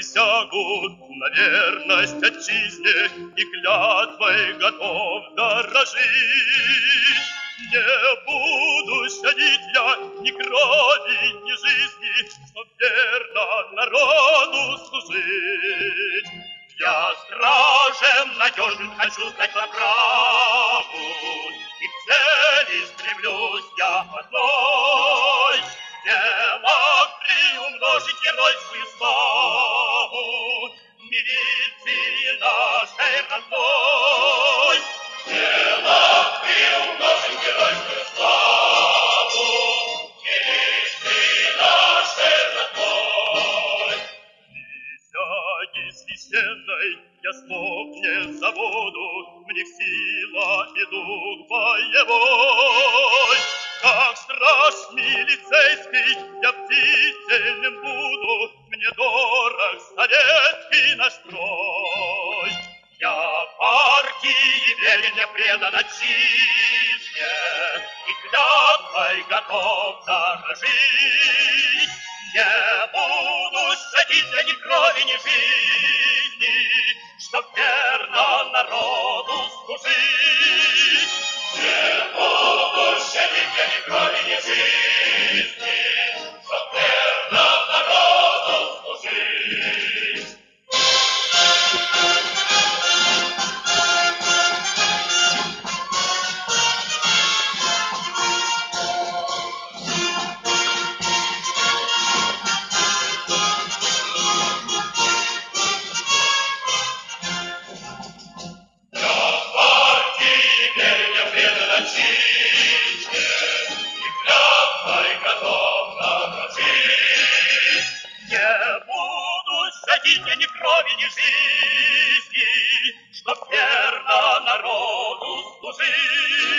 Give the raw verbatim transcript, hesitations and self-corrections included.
присягу на верность отчизне и клятвой готов дорожить. Не буду щадить я ни крови, ни жизни, чтоб верно народу служить. Я стражем надежным хочу стать по праву, и к цели стремлюсь я одной. Не мог приумножить геройскую славу милиции нашей родной. Не мог приумножить геройскую славу милиции нашей родной. Присяги священной я слов не забуду, мне сила и дух боевой. Как страж милицейский я бдителен буду, мне дорог советский настрой. Я партии верен, я предан отчизне, и клятвой готов дорожить. Не буду щадить я ни крови, ни жизни, чтоб верно народу служить. Не буду щадить я ни крови, ни жизни, чтоб верно народу служить. Ни крови, ни жизни, чтоб верно народу служить.